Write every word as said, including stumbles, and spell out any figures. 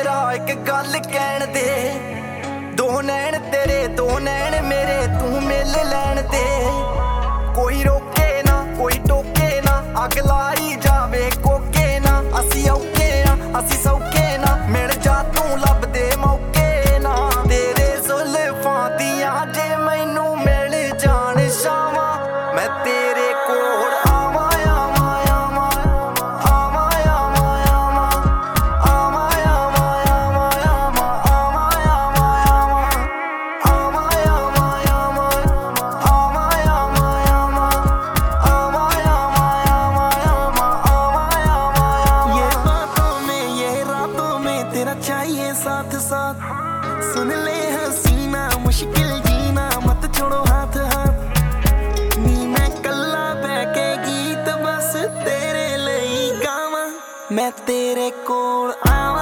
मेरा एक गल कहण दे, दो नैन तेरे दो नैन मेरे तू मिल लैन दे। कोई रोके ना कोई टोके ना, अग लाई जावे कोके ना। असी औखे ना असी सौखे ना, मिल जा तू लब दे मौके ना। तेरे जुल्फां दियां जे मैनू मिल जान शावां, मैं तेरे कोल आवां आवां आवां आवां आवां आवां आवां आवां आवां आवां आवां तेरा चाहिए साथ साथ। सुन ले हसीना मुश्किल जीना, मत छोड़ो हाथ हाथ। नी मैं कल्ला बैके गीत बस तेरे लिए गावां, मैं तेरे कोल आवां।